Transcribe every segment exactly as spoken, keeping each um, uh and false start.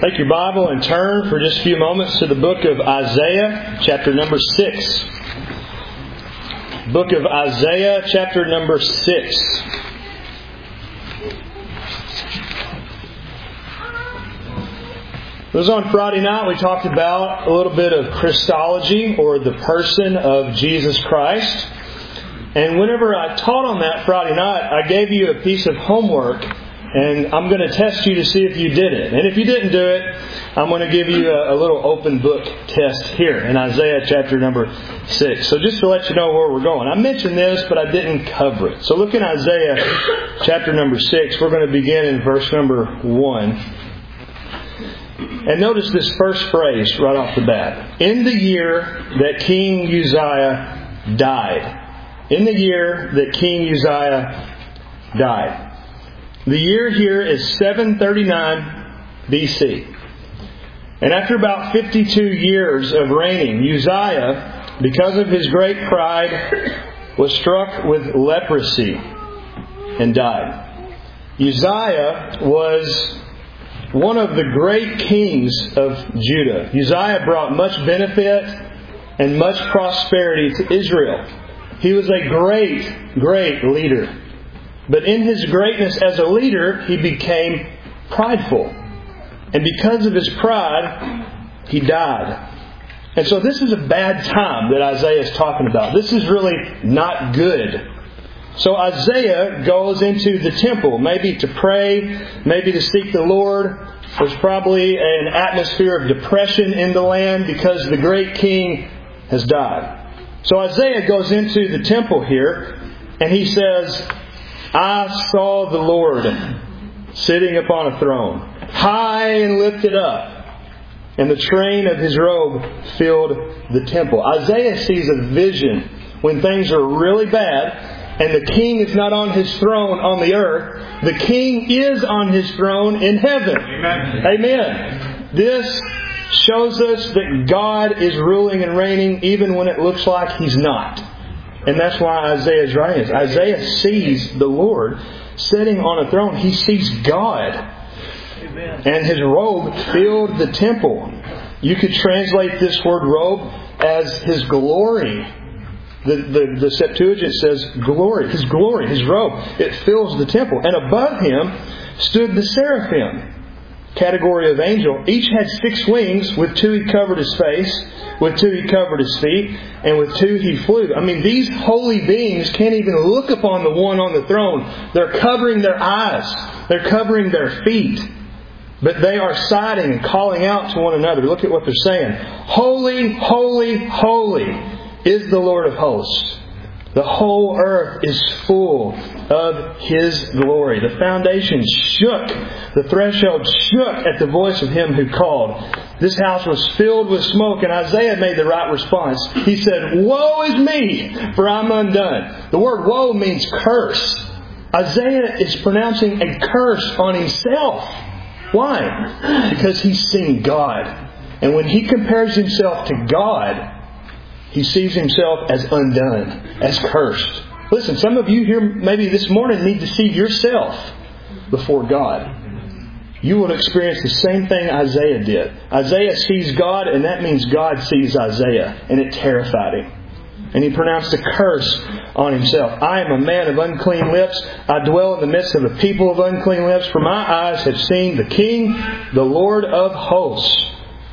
Take your Bible and turn for just a few moments to the book of Isaiah, chapter number six. Book of Isaiah, chapter number six. It was on Friday night we talked about a little bit of Christology, or the person of Jesus Christ. And whenever I taught on that Friday night, I gave you a piece of homework. And I'm going to test you to see if you did it. And if you didn't do it, I'm going to give you a, a little open book test here in Isaiah chapter number six. So just to let you know where we're going. I mentioned this, but I didn't cover it. So look in Isaiah chapter number six. We're going to begin in verse number one. And notice this first phrase right off the bat. In the year that King Uzziah died. In the year that King Uzziah died. The year here is seven thirty-nine B C. And after about fifty-two years of reigning, Uzziah, because of his great pride, was struck with leprosy and died. Uzziah was one of the great kings of Judah. Uzziah brought much benefit and much prosperity to Israel. He was a great, great leader. But in his greatness as a leader, he became prideful. And because of his pride, he died. And so this is a bad time that Isaiah is talking about. This is really not good. So Isaiah goes into the temple, maybe to pray, maybe to seek the Lord. There's probably an atmosphere of depression in the land because the great king has died. So Isaiah goes into the temple here, and he says, I saw the Lord sitting upon a throne, high and lifted up, and the train of His robe filled the temple. Isaiah sees a vision when things are really bad, and the king is not on His throne on the earth. The king is on His throne in heaven. Amen. Amen. This shows us that God is ruling and reigning even when it looks like He's not. And that's why Isaiah is writing this. Isaiah sees the Lord sitting on a throne. He sees God. Amen. And His robe filled the temple. You could translate this word robe as His glory. The, the, the Septuagint says glory. His glory, His robe. It fills the temple. And above Him stood the seraphim. Category of angel. Each had six wings. With two He covered His face. With two He covered His feet. And with two He flew. I mean, these holy beings can't even look upon the one on the throne. They're covering their eyes. They're covering their feet. But they are sighing and calling out to one another. Look at what they're saying. Holy, holy, holy is the Lord of hosts. The whole earth is full of His glory. The foundation shook. The threshold shook at the voice of Him who called. This house was filled with smoke, and Isaiah made the right response. He said, Woe is me, for I'm undone. The word woe means curse. Isaiah is pronouncing a curse on himself. Why? Because he's seen God. And when he compares himself to God, he sees himself as undone, as cursed. Listen, some of you here maybe this morning need to see yourself before God. You will experience the same thing Isaiah did. Isaiah sees God, and that means God sees Isaiah. And it terrified him. And he pronounced a curse on himself. I am a man of unclean lips. I dwell in the midst of a people of unclean lips. For my eyes have seen the King, the Lord of hosts.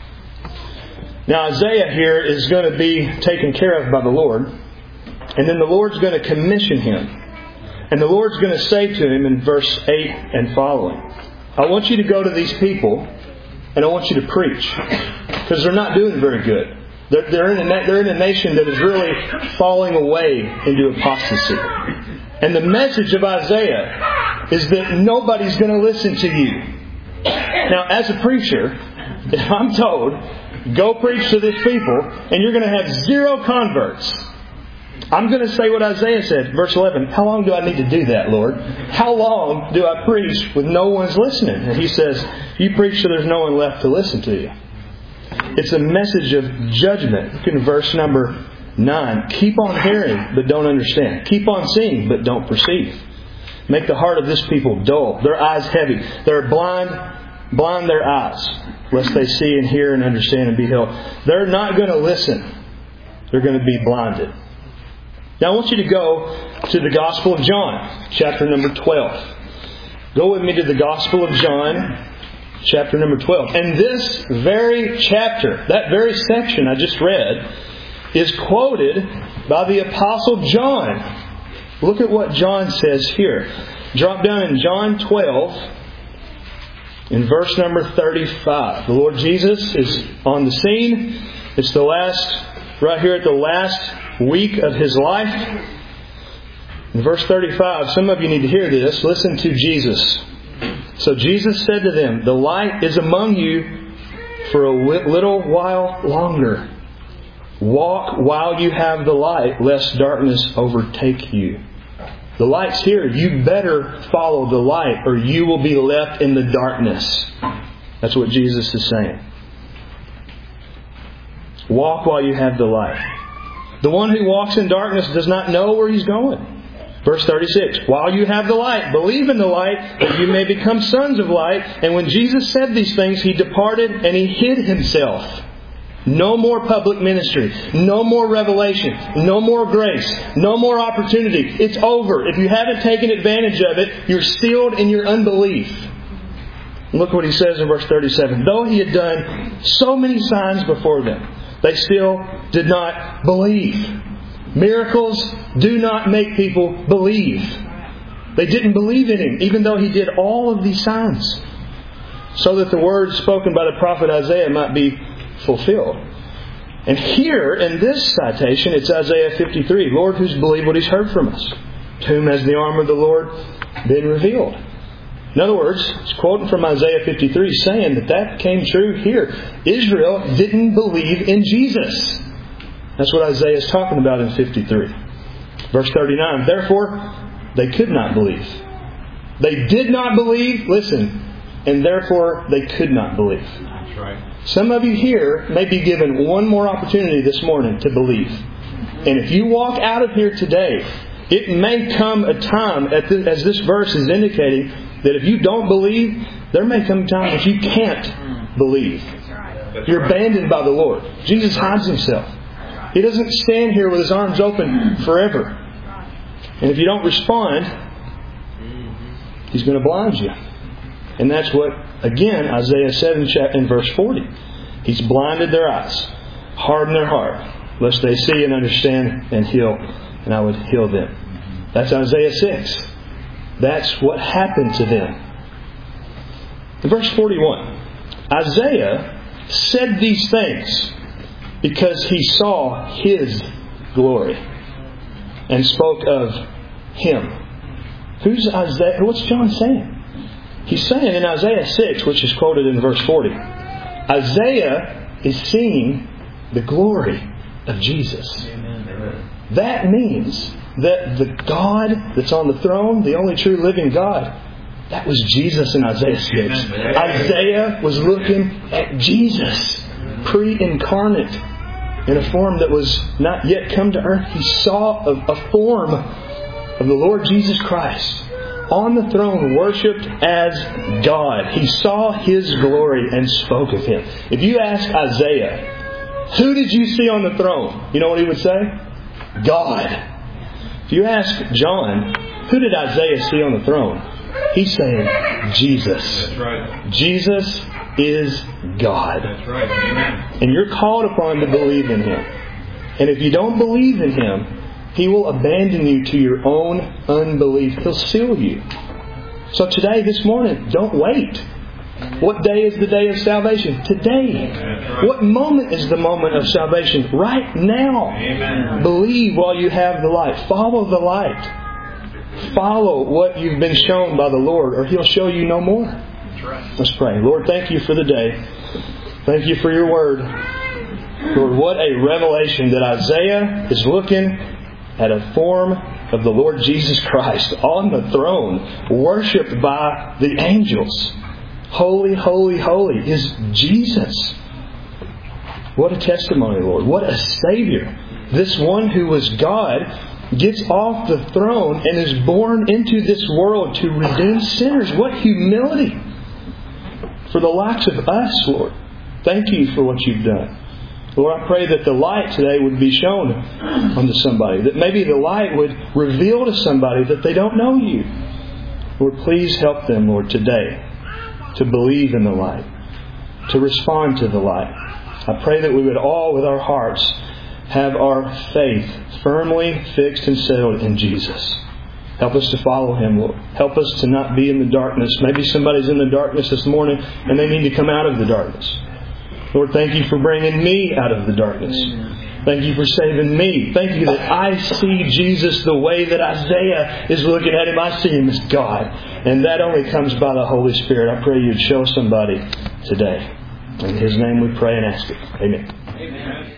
Now Isaiah here is going to be taken care of by the Lord. And then the Lord's going to commission him. And the Lord's going to say to him in verse eight and following, I want you to go to these people and I want you to preach. Because they're not doing very good. They're, they're, in a, they're in a nation that is really falling away into apostasy. And the message of Isaiah is that nobody's going to listen to you. Now as a preacher, if I'm told, go preach to these people, and you're going to have zero converts, I'm going to say what Isaiah said, verse eleven. How long do I need to do that, Lord? How long do I preach with no one's listening? And He says, you preach till there's no one left to listen to you. It's a message of judgment. Look in verse number nine. Keep on hearing, but don't understand. Keep on seeing, but don't perceive. Make the heart of this people dull, their eyes heavy. They're blind, blind their eyes. lest they see and hear and understand and be healed. They're not going to listen. They're going to be blinded. Now I want you to go to the Gospel of John, chapter number twelve. Go with me to the Gospel of John, chapter number twelve. And this very chapter, that very section I just read, is quoted by the Apostle John. Look at what John says here. Drop down in John twelve, in verse number thirty-five. The Lord Jesus is on the scene. It's the last, right here at the last week of His life. In verse thirty-five, some of you need to hear this. Listen to Jesus. So Jesus said to them, "The light is among you for a little while longer. Walk while you have the light, lest darkness overtake you." The light's here. You better follow the light or you will be left in the darkness. That's what Jesus is saying. Walk while you have the light. The one who walks in darkness does not know where he's going. Verse thirty-six, while you have the light, believe in the light, that you may become sons of light. And when Jesus said these things, He departed and He hid Himself. No more public ministry. No more revelation. No more grace. No more opportunity. It's over. If you haven't taken advantage of it, you're sealed in your unbelief. Look what He says in verse thirty-seven. Though He had done so many signs before them, they still did not believe. Miracles do not make people believe. They didn't believe in Him, even though He did all of these signs, so that the words spoken by the prophet Isaiah might be fulfilled. And here in this citation, it's Isaiah fifty-three. Lord, who's believed what He's heard from us? To whom has the arm of the Lord been revealed? In other words, it's quoting from Isaiah fifty-three, saying that that came true here. Israel didn't believe in Jesus. That's what Isaiah is talking about in fifty-three. Verse thirty-nine, therefore, they could not believe. They did not believe, listen, and therefore they could not believe. That's right. Some of you here may be given one more opportunity this morning to believe. And if you walk out of here today, it may come a time, at the, as this verse is indicating, that if you don't believe, there may come a time that you can't believe. You're abandoned by the Lord. Jesus hides Himself. He doesn't stand here with His arms open forever. And if you don't respond, He's going to blind you. And that's what, again, Isaiah said in verse forty. He's blinded their eyes, hardened their heart, lest they see and understand and heal, and I would heal them. That's Isaiah six. That's what happened to them. In verse forty-one, Isaiah said these things because he saw His glory and spoke of Him. Who's Isaiah? What's John saying? He's saying in Isaiah six, which is quoted in verse forty, Isaiah is seeing the glory of Jesus. Amen. That means that the God that's on the throne, the only true living God, that was Jesus in Isaiah six. Amen. Isaiah was looking at Jesus, pre-incarnate, in a form that was not yet come to earth. He saw a, a form of the Lord Jesus Christ on the throne, worshipped as God. He saw His glory and spoke of Him. If you ask Isaiah, who did you see on the throne? You know what he would say? God. If you ask John, who did Isaiah see on the throne? He's saying Jesus. That's right. Jesus is God. That's right. Amen. And you're called upon to believe in Him. And if you don't believe in Him, He will abandon you to your own unbelief. He'll seal you. So today, this morning, don't wait. What day is the day of salvation? Today. Right. What moment is the moment of salvation? Right now. Amen. Believe while you have the light. Follow the light. Follow what you've been shown by the Lord, or He'll show you no more. That's right. Let's pray. Lord, thank You for the day. Thank You for Your word. Lord, what a revelation that Isaiah is looking at a form of the Lord Jesus Christ on the throne, worshipped by the angels. Holy, holy, holy is Jesus. What a testimony, Lord. What a Savior. This one who was God gets off the throne and is born into this world to redeem sinners. What humility. for the likes of us, Lord. Thank You for what You've done. Lord, I pray that the light today would be shown unto somebody. That maybe the light would reveal to somebody that they don't know You. Lord, please help them, Lord, today to believe in the light, to respond to the light. I pray that we would all, with our hearts, have our faith firmly fixed and settled in Jesus. Help us to follow Him, Lord. Help us to not be in the darkness. Maybe somebody's in the darkness this morning and they need to come out of the darkness. Lord, thank You for bringing me out of the darkness. Thank You for saving me. Thank You that I see Jesus the way that Isaiah is looking at Him. I see Him as God. And that only comes by the Holy Spirit. I pray You'd show somebody today. In His name we pray and ask it. Amen. Amen.